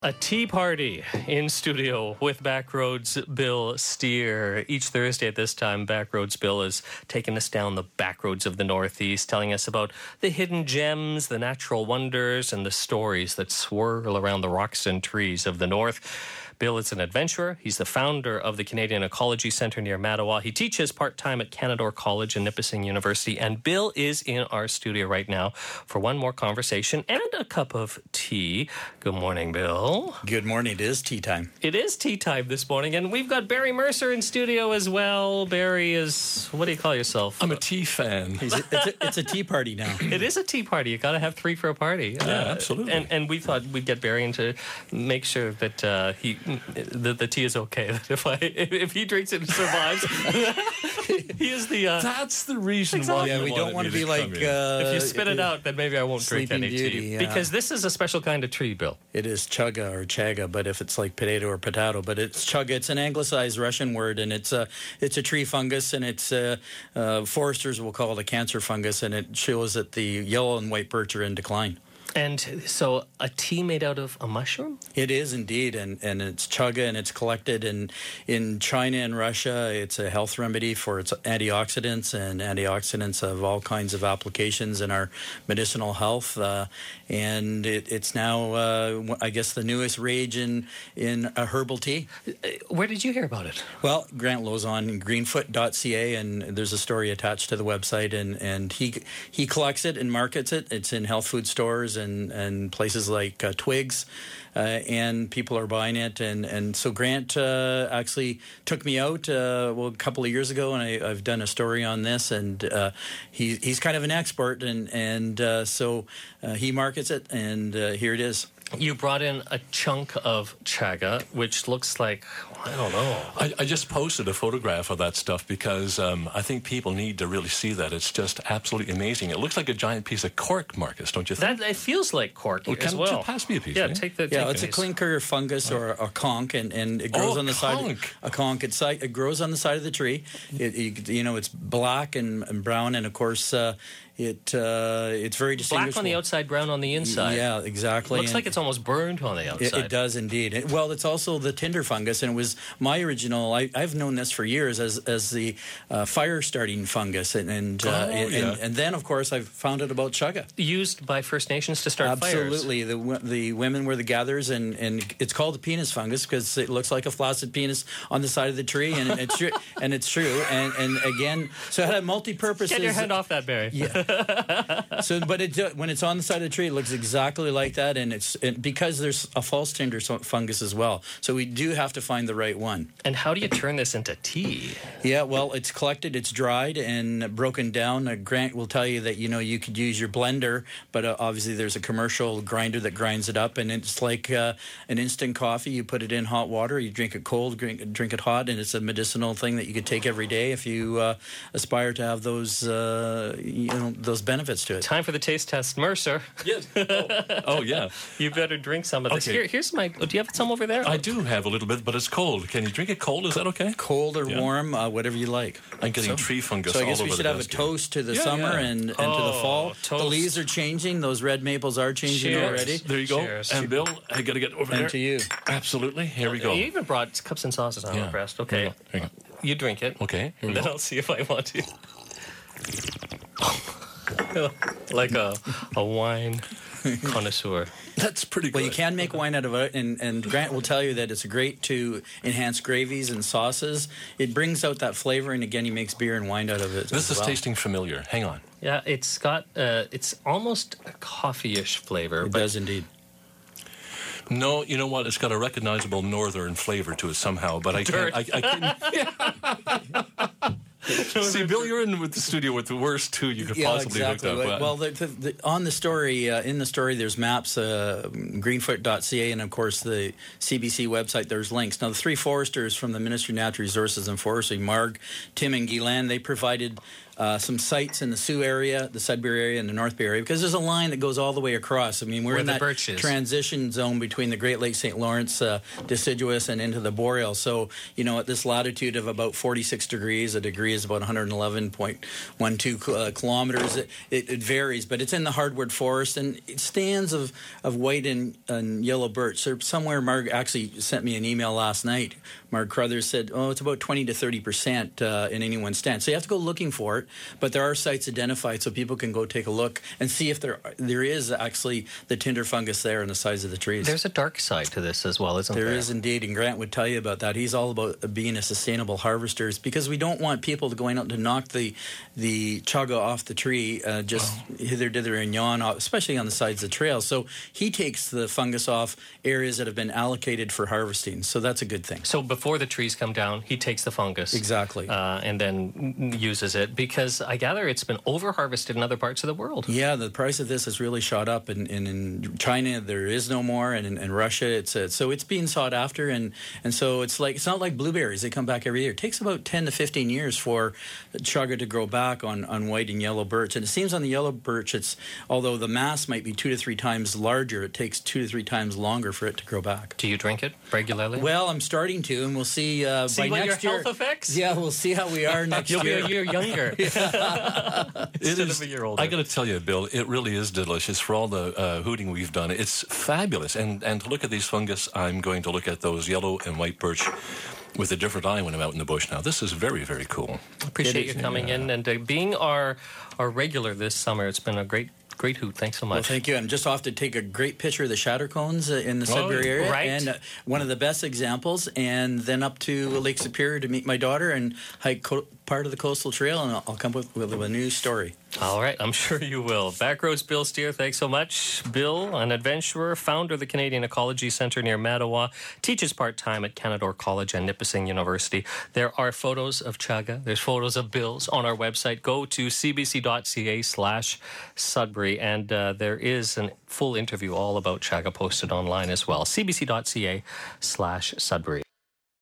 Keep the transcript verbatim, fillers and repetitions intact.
A tea party in studio with Backroads Bill Steer. Each Thursday at this time, Backroads Bill is taking us down the backroads of the Northeast, telling us about the hidden gems, the natural wonders, and the stories that swirl around the rocks and trees of the North. Bill is an adventurer. He's the founder of the Canadian Ecology Centre near Mattawa. He teaches part-time at Canadore College and Nipissing University. And Bill is in our studio right now for one more conversation and a cup of tea. Good morning, Bill. Good morning. It is tea time. It is tea time this morning. And we've got Barry Mercer in studio as well. Barry is, what do you call yourself? I'm a tea fan. It's a, it's a, it's a tea party now. It is a tea party. You got to have three for a party. Yeah, uh, absolutely. And, and we thought we'd get Barry in to make sure that uh, he... The, the tea is okay. If I if he drinks it and survives, he is the. Uh, That's the reason exactly. why. Yeah, we don't want to be like. Uh, if you spit it out, then maybe I won't drink any Beauty, tea yeah. because this is a special kind of tree, Bill. It is chaga or chaga, but if it's like potato or potato, but it's chaga. It's an anglicized Russian word, and it's a it's a tree fungus, and it's uh, uh, foresters will call it a cancer fungus, and it shows that the yellow and white birch are in decline. And so a tea made out of a mushroom? It is indeed, and, and it's chaga, and it's collected in, in China and Russia. It's a health remedy for its antioxidants, and antioxidants have all kinds of applications in our medicinal health. Uh, and it, it's now, uh, I guess, the newest rage in, in a herbal tea. Where did you hear about it? Well, Grant Lozon, greenfoot dot c a, and there's a story attached to the website, and, and he he collects it and markets it. It's in health food stores and, and places like uh, Twigs, uh, and people are buying it. And, and so Grant uh, actually took me out uh, well, a couple of years ago, and I, I've done a story on this, and uh, he, he's kind of an expert, and, and uh, so uh, he markets it, and uh, here it is. You brought in a chunk of chaga, which looks like, I don't know. I, I just posted a photograph of that stuff because um, I think people need to really see that. It's just absolutely amazing. It looks like a giant piece of cork, Marcus, don't you think? That, it feels like cork well, as can, well. Pass me a piece. Yeah, eh? take the Yeah, take it's a a piece. clinker fungus or a conch, and, and it grows Oh, on the conch. side. A conch. It's like, it grows on the side of the tree. It, it, you know, it's black and, and brown, and of course, uh, it uh, it's very distinguishable. Black on the outside, brown on the inside. Yeah, exactly. Looks and like it's almost burned on the outside. It, it does indeed. It, well, it's also the tinder fungus, and it was my original. I, I've known this for years as as the uh, fire starting fungus, and and, uh, Oh, and, yeah. and and then of course I've found out about chaga. Used by First Nations to start fires. Absolutely, the w- the women were the gatherers, and, and it's called the penis fungus because it looks like a flaccid penis on the side of the tree, and it's true. And it's true. And and again, so it had multi-purposes. Get your hand off that, Barry. Yeah. So, but it when it's on the side of the tree, it looks exactly like that, and it's it, because there's a false tinder fungus as well. So we do have to find the right one. And how do you turn this into tea? Yeah, well, it's collected, it's dried and broken down. Uh, Grant will tell you that you know you could use your blender, but uh, obviously there's a commercial grinder that grinds it up, and it's like uh, an instant coffee. You put it in hot water, you drink it cold, drink, drink it hot, and it's a medicinal thing that you could take every day if you uh, aspire to have those uh, you know those benefits to it. Time for the taste test, Mercer. Yes. Oh, oh, yeah. You better drink some of this. Okay. Here, here's my. Do you have some over there? I do have a little bit, but it's cold. Can you drink it cold? Is that okay? Cold or Yeah. warm, uh, whatever you like. I'm getting tree fungus So I all guess over we the should have a desk here. toast to the Yeah, summer yeah. and, and to the Oh, fall. The toast. leaves are changing. Those red maples are changing Cheers. already. There you go. Cheers. And Bill, I got to get over And there. to you. Absolutely. Here we go. You even brought cups and saucers. I'm Yeah. impressed. Here Okay, you go. Here you go. you drink it. Okay. Here we And then go. I'll see if I want to. Like a a wine connoisseur. That's pretty good. Well, you can make wine out of it, and, and Grant will tell you that it's great to enhance gravies and sauces. It brings out that flavor, and again, he makes beer and wine out of it. This as is well. tasting familiar. Hang on. Yeah, it's got uh, it's almost a coffee-ish flavor. It but does indeed. No, you know what? It's got a recognizable northern flavor to it somehow, but I can't. I, I couldn't. See, Bill, you're in with the studio with the worst two you could Yeah, possibly exactly. hook up. Well, well, the, the, the, on the story, uh, in the story, there's maps, uh, greenfoot dot c a, and of course the C B C website. There's links. Now, the three foresters from the Ministry of Natural Resources and Forestry, Marg, Tim, and Guylaine, they provided uh, some sites in the Sioux area, the Sudbury area, and the North Bay area, because there's a line that goes all the way across. I mean, we're Where in the that birch is. transition zone between the Great Lakes Saint Lawrence uh, deciduous and into the boreal. So, you know, at this latitude of about forty-six degrees, a degree is about one hundred eleven point one two uh, kilometers. It, it, it varies, but it's in the hardwood forest, and stands of, of white and, and yellow birch. So somewhere, Marg actually sent me an email last night. Marg Crothers said, oh, it's about twenty to thirty percent uh, in any one stand. So you have to go looking for it, but there are sites identified so people can go take a look and see if there there is actually the tinder fungus there on the sides of the trees. There's a dark side to this as well, isn't there? There is indeed, and Grant would tell you about that. He's all about being a sustainable harvester, because we don't want people to going out to knock the the chaga off the tree, uh, just oh. hither, dither, and yon, especially on the sides of the trail. So he takes the fungus off areas that have been allocated for harvesting. So that's a good thing. So before the trees come down, he takes the fungus. Exactly. Uh, and then uses it, because I gather it's been over-harvested in other parts of the world. Yeah, the price of this has really shot up. And in, in, in China, there is no more. And in, in Russia, it's uh, so it's being sought after. And, and so it's like it's not like blueberries. They come back every year. It takes about ten to fifteen years for chaga to grow back on, on white and yellow birch. And it seems on the yellow birch, it's although the mass might be two to three times larger, it takes two to three times longer for it to grow back. Do you drink it regularly? Well, I'm starting to, and we'll see. Uh, see by what next your year, health effects? Yeah, we'll see how we are next You'll year. You'll be a year younger. It is, of a year older. I got to tell you, Bill, it really is delicious for all the uh, hooting we've done. It's fabulous. And and to look at these fungus, I'm going to look at those yellow and white birch with a different eye when I'm out in the bush now. This is very, very cool. Appreciate is, you coming yeah. in and uh, being our our regular this summer. It's been a great great hoot. Thanks so much. Well, thank you. I'm just off to take a great picture of the shatter cones uh, in the Sudbury Oh, area, right. and uh, one of the best examples. And then up to Lake Superior to meet my daughter and hike co- part of the coastal trail, and I'll, I'll come with, with a new story. All right, I'm sure you will. Backroads Bill Steer, thanks so much. Bill, an adventurer, founder of the Canadian Ecology Centre near Mattawa, teaches part-time at Canadore College and Nipissing University. There are photos of chaga. There's photos of Bill's on our website. Go to cbc.ca slash Sudbury, and uh, there is a full interview all about chaga posted online as well. cbc.ca slash Sudbury.